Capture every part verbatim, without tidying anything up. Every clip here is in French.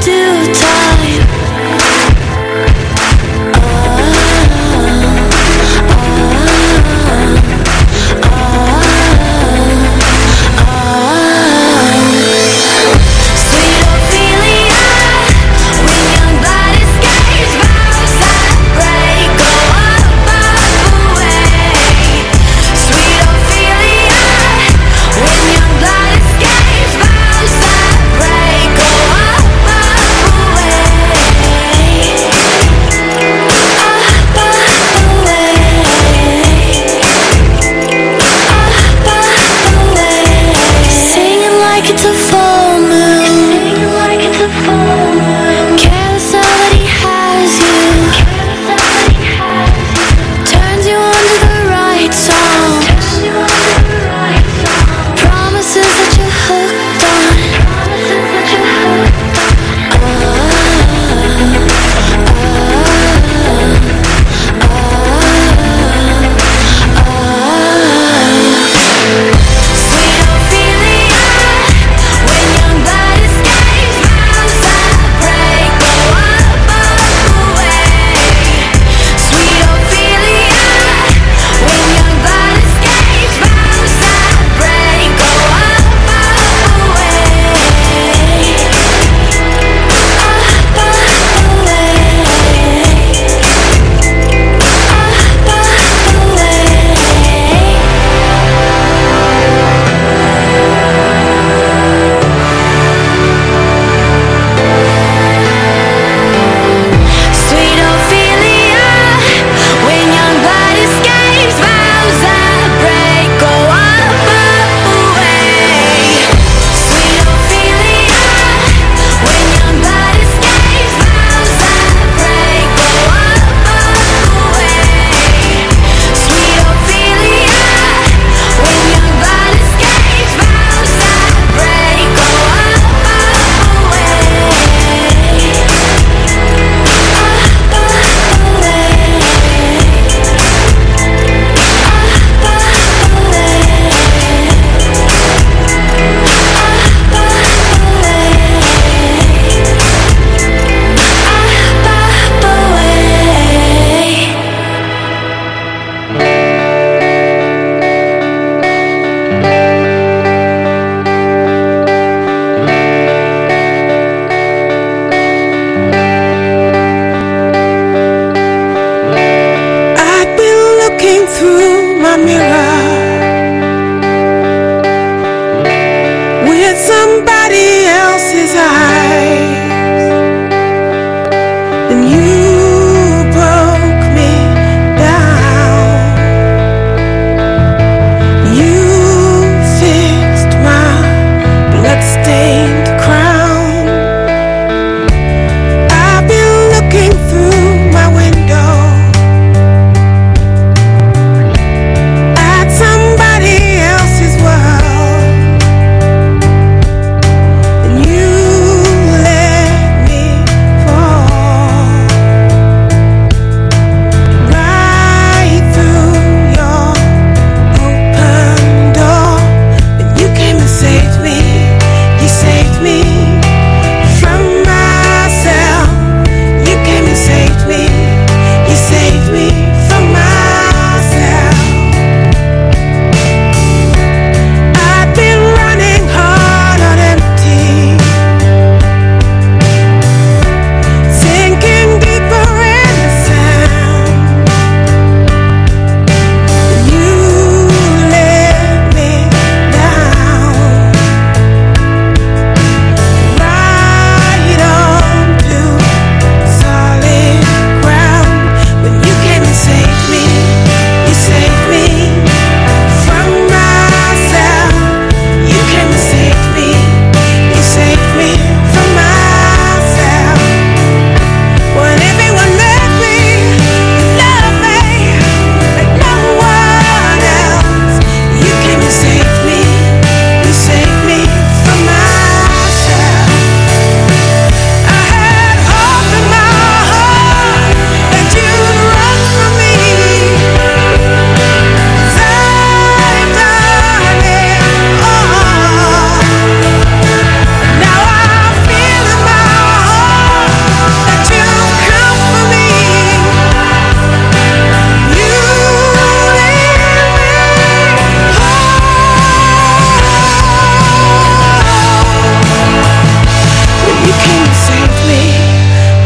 due time. Away.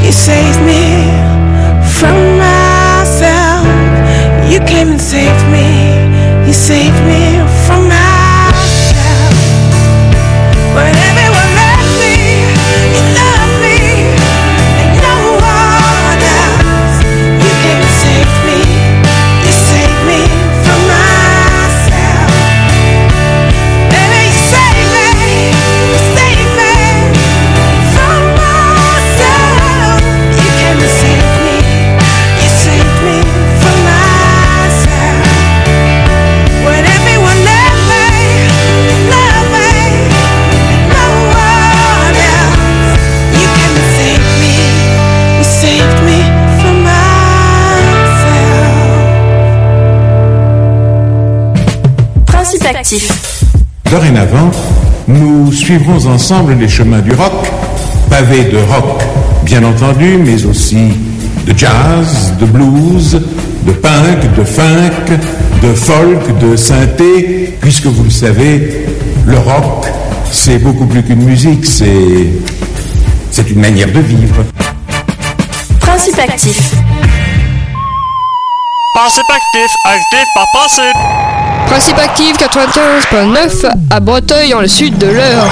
You saved me from myself. You came and saved me. You saved me from myself. When everyone left me, you loved me, and no one else. You came and saved me. You saved me from myself. Baby, you saved me. You saved me from myself. You came and saved me. You saved me from myself. When everyone left me, loved me, and no one else. You came and saved me. You saved me from myself. Principe actif. Dorénavant, nous suivrons ensemble les chemins du rock, pavés de rock, bien entendu, mais aussi de jazz, de blues, de punk, de funk, de folk, de synthé, puisque vous le savez, le rock, c'est beaucoup plus qu'une musique, c'est, c'est une manière de vivre. Principe actif. Principe actif, actif par principe. Principe actif quatre-vingt-quinze virgule neuf à Breteuil dans le sud de l'Eure.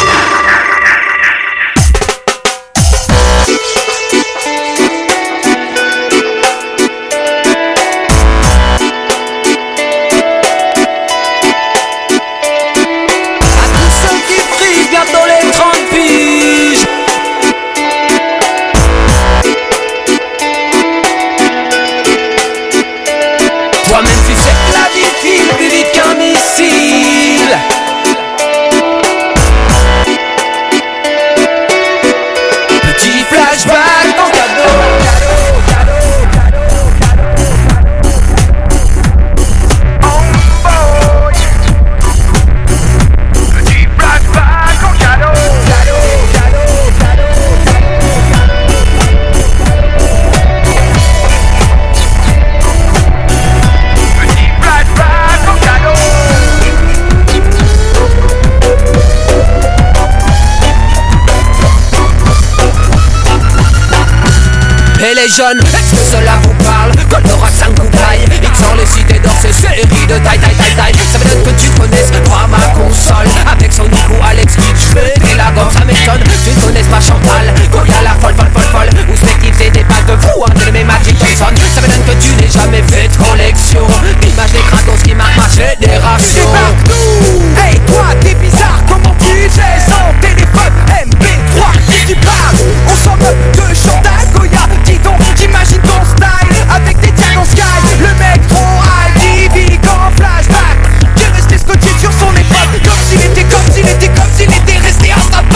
Jeunes, est-ce que cela vous parle? Quand le rock cinq bouteilles, X dans les cités d'or, ces séries de taille, taille, taille, taille. Ça m'étonne que tu connaisses pas ma console. Avec son Nico, Alex Kidd, j'fais et la gomme, ça m'étonne. Tu ne connaisses pas Chantal, quand y'a la folle, folle, folle, folle. Ou Spective, c'est des pattes de fou, un de mes Magic Johnson. Ça m'étonne que tu n'aies jamais fait de collection d'images des cratos qui marquent ma génération. Débarque-nous! Hey toi, t'es bizarre, comment tu fais sans téléphone M P trois? Qui tu parles? On s'en moque de Chantal, Goya, dis donc. J'imagine ton style avec des diamants sky. Le mec trop high qui vit qu'en flashback. Qui est resté scotché sur son époque. Comme s'il était, comme s'il était, comme s'il était resté en stand-by.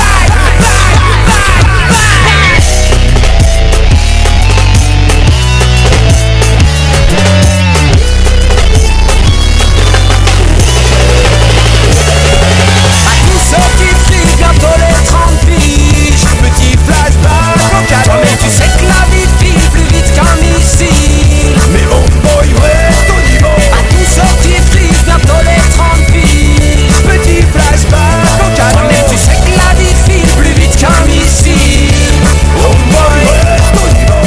À tous ceux qui frient bientôt les trente piges. Petit flashback au calme. Mais tu sais que la vie file plus vite qu'un missile. Mais homeboy reste au niveau. À tous ceux qui frisent bientôt les trente piges. Petit flashback au calme. Mais tu sais que la vie file plus vite qu'un missile. Homeboy reste au niveau.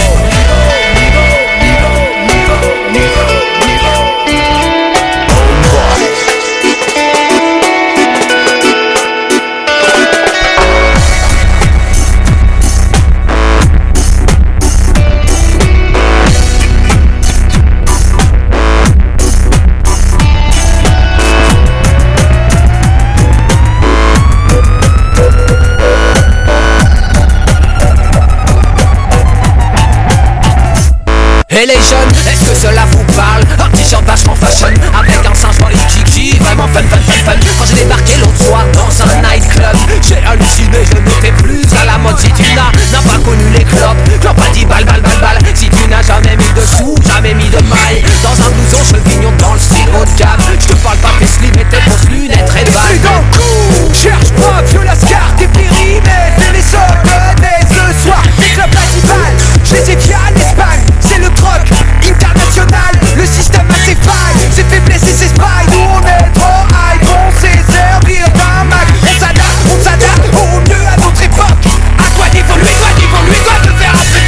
Et les jeunes, est-ce que cela vous parle? Un t-shirt vachement fashion, avec un singe dans les kiki, vraiment fun, fun, fun, fun. Quand j'ai débarqué l'autre soir dans un nightclub, j'ai halluciné, je n'étais plus à la mode. Si tu n'as, n'as pas connu les clopes, clopes pas dit balle, balle, balle, balle. Si tu n'as jamais mis de sous, jamais mis de maille, dans un blouson chevignon dans le style haut de gamme. Je te parle pas tes slim et tes fausses lunettes red ball. C'est dans le coup, cherche pas, violascar, t'es périmé, fais les soldats ce soir, les clubs principales, je les ai via l'Espagne, c'est le troc international, le système a ses failles, ses faiblesses et ses sprays. Nous on est trop high, on sait servir d'un Mac. On s'adapte, on s'adapte au mieux à notre époque. À quoi d'évoluer, doit d'évoluer, doit te faire un peu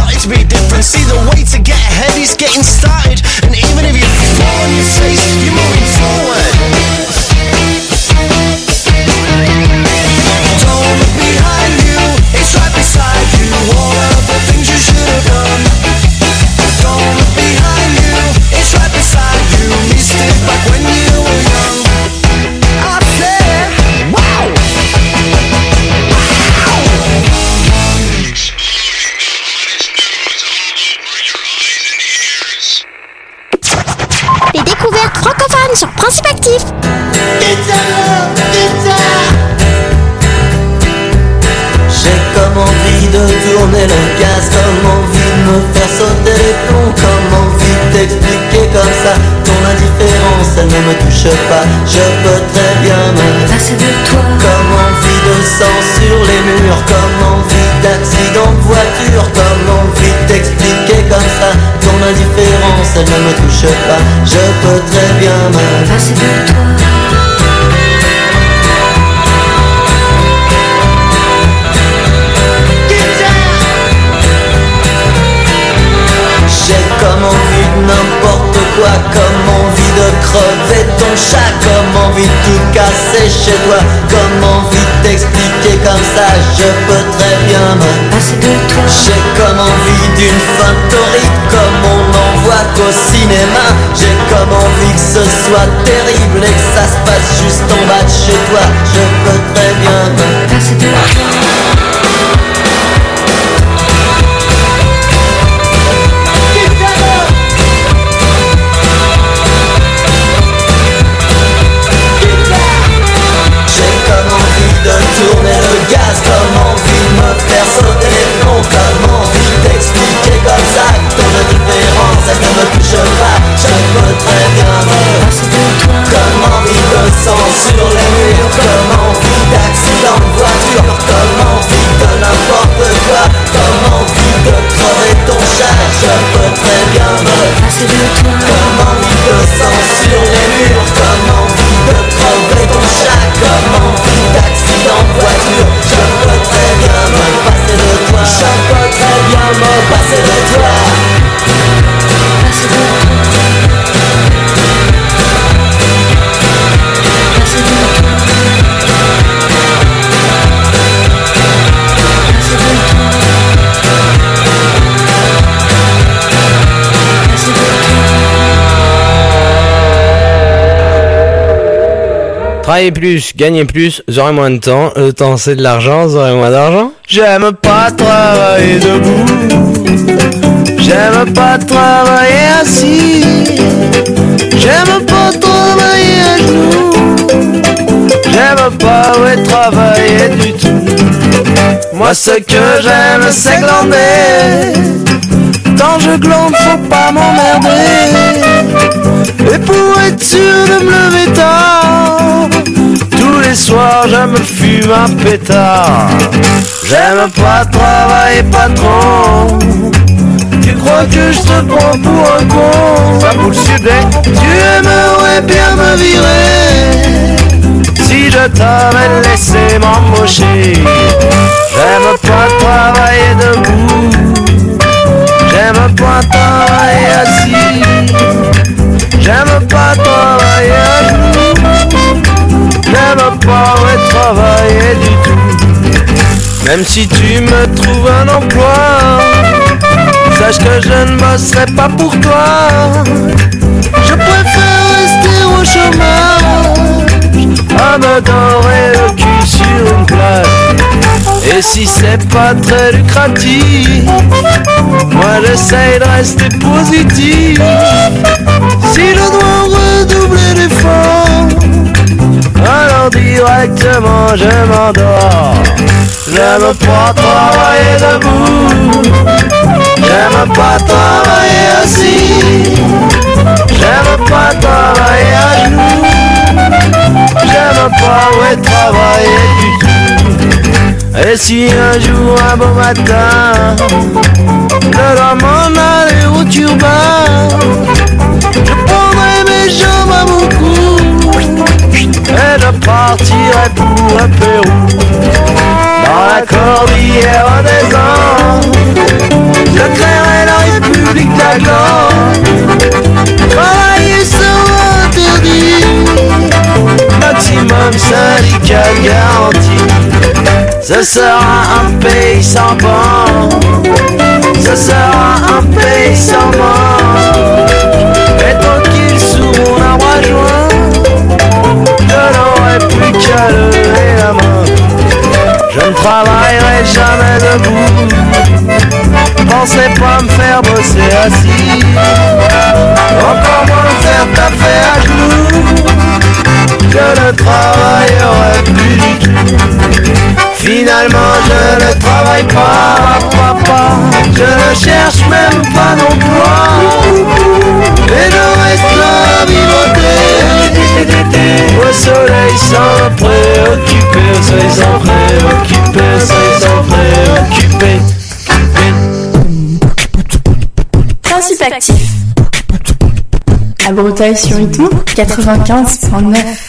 started to be different. See, the way to get ahead is getting started. And even if you fall on your face, you're moving forward. Don't look behind you, it's right beside you. All of the things you should have done. Don't look behind you, it's right beside you. Missed it back when you were young. I said, wow! Les découvertes francophones sur Principe Actif. J'ai comme envie de tourner le gaz, comme envie de me faire sauter les plombs, comme envie d'expliquer comme ça ton indifférence, elle ne me touche pas. Je peux très bien me passer de toi. Comme envie de sang sur les murs, comme envie d'accident de voiture, comme envie d'expliquer comme ça ton indifférence, elle ne me touche pas. Je peux très bien me passer de toi. J'ai comme envie de n'importe quoi, comme envie de crever ton chat, comme envie de tout casser chez toi, comme envie de t'expliquer comme ça, je peux très bien me passer de toi. J'ai comme envie d'une fin torride, comme on n'en voit qu'au cinéma. J'ai comme envie que ce soit terrible et que ça se passe juste en bas de chez toi. Je peux très bien me passer de toi. Tourner le gaz, comme envie de me faire sauter les plombs, comme envie d'expliquer comme ça ton indifférence, elle ne me touche pas. Je peux très bien me passer de toi. Comme envie de sang sur les murs, comme envie d'accident de voiture, comme envie de n'importe quoi, comme envie de crever ton chat. Je peux très bien me passer de toi. Comme envie de sang sur les murs, comme envie de crever ton chat, comme envie d'accident de voiture. Je peux très bien me passer de toi. Je peux très bien me passer de toi. Passer de toi. Passer de toi. Passer de toi. Passer de toi. Travailler plus, gagner plus, j'aurai moins de temps. Le temps c'est de l'argent, j'aurai moins d'argent. J'aime pas travailler debout. J'aime pas travailler assis. J'aime pas travailler à genoux. J'aime pas ouais, travailler du tout. Moi ce que j'aime c'est glander. Quand je glande faut pas m'emmerder. Et pour être sûr de me lever tard, tous les soirs je me fume un pétard. J'aime pas travailler patron. Tu crois que je te prends pour un con? Ça bullshit, hein? Tu aimerais bien me virer si je t'avais laissé m'embaucher. J'aime pas travailler debout. J'aime pas travailler assis. J'aime pas travailler à genoux. J'aime pas ouais, travailler du tout. Même si tu me trouves un emploi, sache que je ne bosserai pas pour toi. Je préfère rester au chômage, à me dorer le cul sur une plage. Et si c'est pas très lucratif, moi j'essaye de rester positif. Si je dois redoubler d'efforts, alors directement je m'endors. J'aime pas travailler debout. J'aime pas travailler assis. J'aime pas travailler à genoux. J'aime pas ouais, travailler du tout. Et si un jour, un beau matin, je dois m'en aller au turbin, je prendrai mes jambes à mon cou et je partirai pour le Pérou. Dans la cordillère des Andes, je Ce sera un pays sans banc, ce sera un pays sans mort. Et tranquille sous mon arbre à joint, je n'aurai plus qu'à lever la main. Je ne travaillerai jamais debout, pensez pas me faire bosser assis, encore moins me faire taper à genoux. Je ne travaillerai plus du tout. Finalement je ne travaille pas, papa, je ne cherche même pas d'emploi, et je reste là à vivoter au soleil sans me préoccuper, au soleil sans préoccuper, au soleil sans préoccuper. Principe actif. À Breteuil sur Rythme quatre-vingt-quinze point neuf.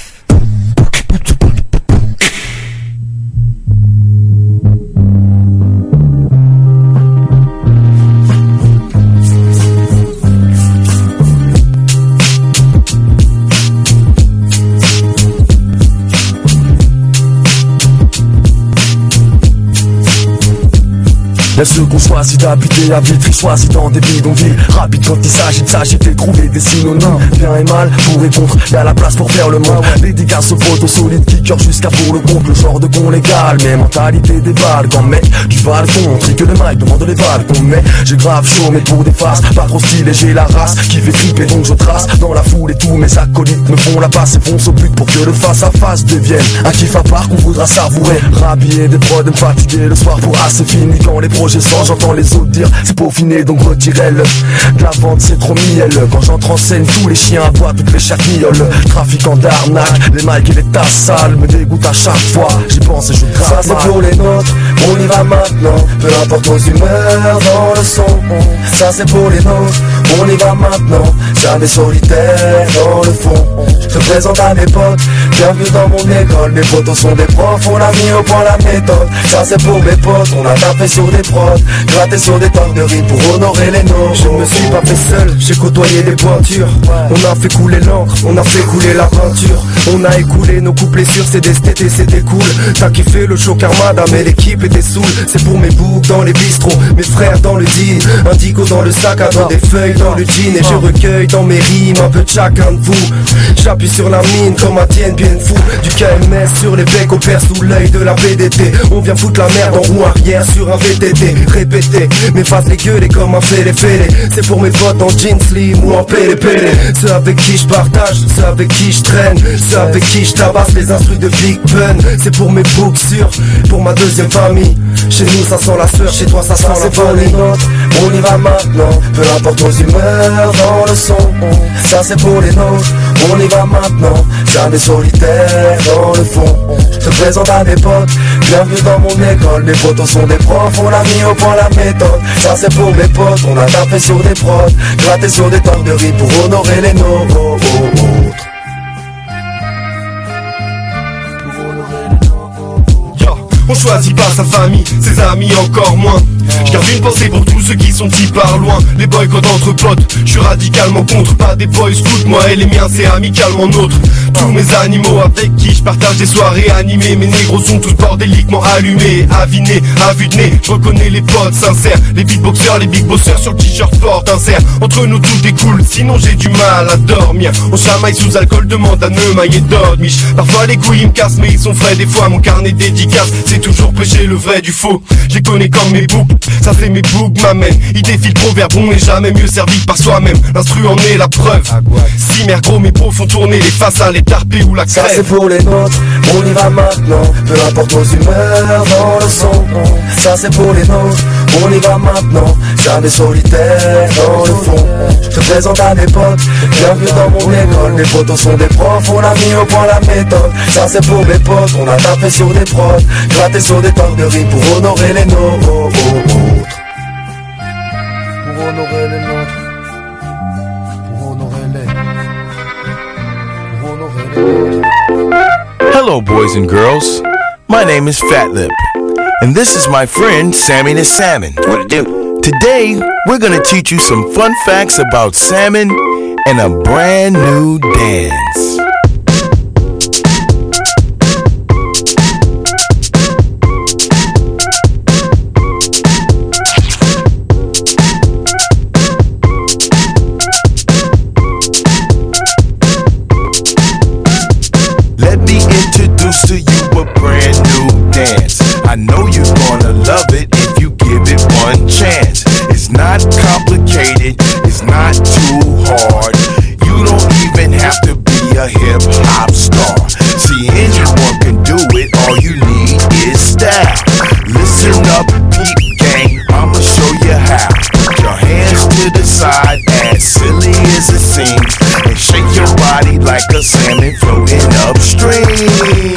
Y'a ceux qu'on choisit d'habiter à Vitry, choisit dans des bidonvilles. Rapide quand il s'agit de s'agiter, trouver des synonymes. Bien et mal, pour et contre, y'a la place pour faire le monde. Dédicace aux potes, aux solides kickers jusqu'à pour le compte. Le genre de con légal, mais mentalité des balles. Quand mec, du balcon, tri que le mic demande les balcons. Mais j'ai grave chaud, mais pour des faces, pas trop stylé, j'ai la race qui fait triper, donc je trace dans la foule et tous mes acolytes me font la passe et foncent au but pour que le face à face devienne un kiff à part qu'on voudra savourer. Rhabiller des prods, me fatiguer le soir pour assez fini quand les projets sortent, j'entends les autres dire c'est peaufiné donc retirez-le. De la vente c'est trop mielleux. Quand j'entre en scène tous les chiens aboient, toutes les chacmilloles. Trafiquant d'arnaque, les mics et les tasses sales me dégoûtent à chaque fois. J'y pense et je craque. Ça c'est pour les nôtres, on y va maintenant. Peu importe nos humeurs dans le son. Ça c'est pour les nôtres, on y va maintenant. Jamais solitaire dans le fond. Je te présente à mes potes, bienvenue dans mon école. Mes potos sont des profs, on a mis au point la méthode. Ça c'est pour mes potes, on a tapé sur des prods, gratté sur des tonnes de riz pour honorer les nôtres. Je me suis pas fait seul, j'ai côtoyé des pointures. On a fait couler l'encre, on a fait couler la peinture. On a écoulé nos couplets sur C D C T, c'était cool. T'as kiffé le show Karmada, mais l'équipe était saoule. C'est pour mes boucs dans les bistrots, mes frères dans le deal. Indigo dans le sac à dos, des feuilles dans le jean. Et je recueille dans mes rimes un peu de chacun de vous. J'appuie sur la mine comme un Tien bien fou. Du K M S sur les becs, opère sous l'œil de la P D T. On vient foutre la merde en roue arrière sur un V T T. Répéter, mes faces les gueules et comme un fêlé fêlé. C'est pour mes potes en jeans slim ou en pélé pélé. Ceux avec qui je partage, ceux avec qui je traîne, ceux avec qui je tabasse les instrus de Big Pun. C'est pour mes boucs sûrs, pour ma deuxième famille. Chez nous ça sent la sueur, chez toi ça sent la vanille. On y va maintenant, peu importe nos humeurs dans le son. Ça c'est pour les nôtres, on y va maintenant. Jamais solitaire dans le fond. Je te présente à mes potes, bienvenue dans mon école. Mes potos sont des profs, on a mis au point la méthode. Ça c'est pour mes potes, on a tapé sur des prods, gratté sur des tonnes de riz pour honorer les nôtres. On choisit pas sa famille, ses amis encore moins. Je garde une pensée pour tous ceux qui sont dits par loin. Les boycotts entre potes, je suis radicalement contre. Pas des boys scouts, moi et les miens c'est amicalement nôtre. Tous mes animaux avec qui je partage des soirées animées. Mes négros sont tous bordéliquement allumés, avinés, à vue de nez. Je reconnais les potes sincères, les beatboxers, les big bossers. Sur le t-shirt porte insert, entre nous tout découle, sinon j'ai du mal à dormir. On chamaille sous alcool, demande à Neumaille et Dodmiche. Parfois les couilles me cassent mais ils sont frais. Des fois mon carnet dédicace, c'est toujours prêcher le vrai du faux. Je les connais comme mes boucles, ça c'est mes boucles m'amènent. Ils défient le proverbe, on n'est jamais mieux servi par soi-même. L'instru en est la preuve. Si mère gros mes pros font tourner les faces à les tarpés ou la crève. Ça c'est pour les nôtres, on y va maintenant. Peu importe nos humeurs dans le son. Ça c'est pour les nôtres, on y va maintenant. Jamais solitaire dans le fond. Je te présente à mes potes, bienvenue dans mon école. Mes potos sont des profs, on a mis au point la méthode. Ça c'est pour mes potes, on a tapé sur des prods, gratté sur des tonnes de riz pour honorer les nôtres. Pour honorer les nôtres. Pour honorer les. Pour honorer les nôtres. Hello, boys and girls. My name is Fat Lip, and this is my friend Sammy the Salmon. What it do? Today, we're gonna teach you some fun facts about salmon and a brand new dance. complicated, it's not too hard. You don't even have to be a hip hop star. See, anyone can do it, all you need is style. Listen up, peep gang, I'ma show you how. Put your hands to the side, as silly as it seems, and shake your body like a salmon floating upstream.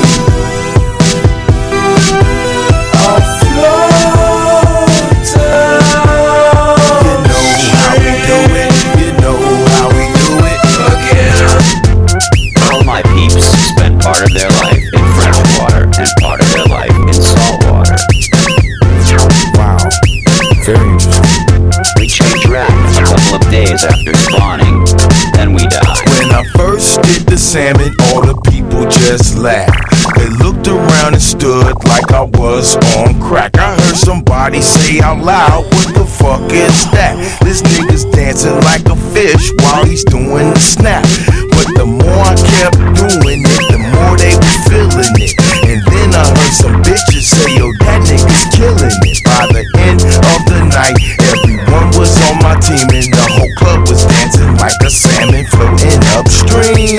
Part of their life in fresh water and part of their life in salt water. Wow, very interesting. We change wraps a couple of days after spawning, then we die. When I first did the salmon, all the people just laughed. They looked around and stood like I was on crack. I heard somebody say out loud, what the fuck is that? This nigga's dancing like a fish while he's doing the snap. But the more I kept doing it, the more they was feeling it. And then I heard some bitches say, yo, that nigga's killing it. By the end of the night, everyone was on my team, and the whole club was dancing like a salmon floating upstream.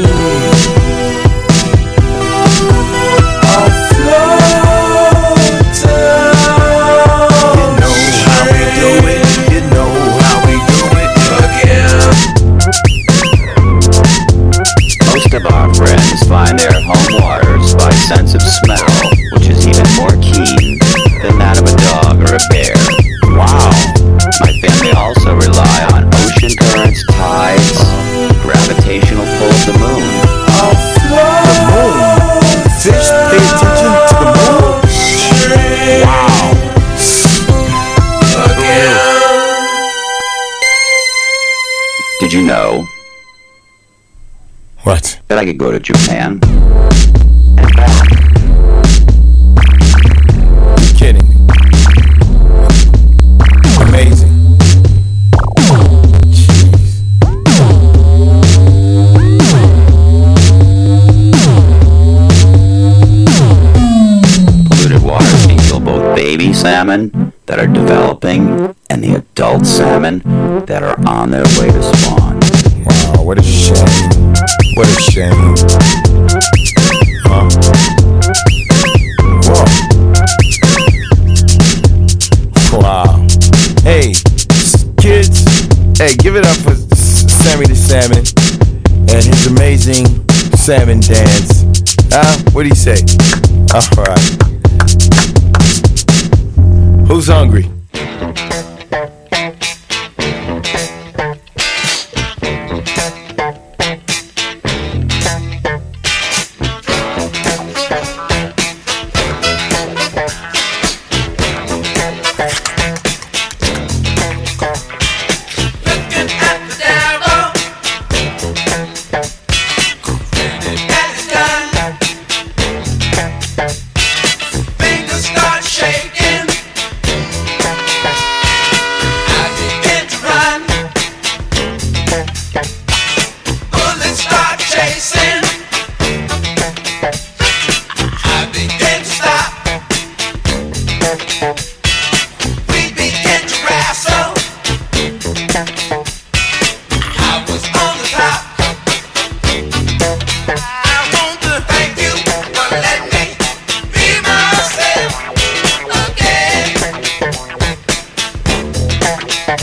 Most of our friends find their home waters by sense of smell, which is even more keen than that of a dog or a bear. Wow. My family also rely on ocean currents, tides, gravitational pull of the moon. The moon? Fish pay attention to the moon? Wow. Did you know? What? That I could go to Japan and back. You're kidding me. Amazing. Polluted waters can kill both baby salmon that are developing and the adult salmon that are on their way to spawn. Wow, what a shame. What a shame. Huh? Whoa. Wow. Hey, kids, hey, give it up for Sammy the Salmon and his amazing salmon dance. Huh? What do you say? All right. Who's hungry?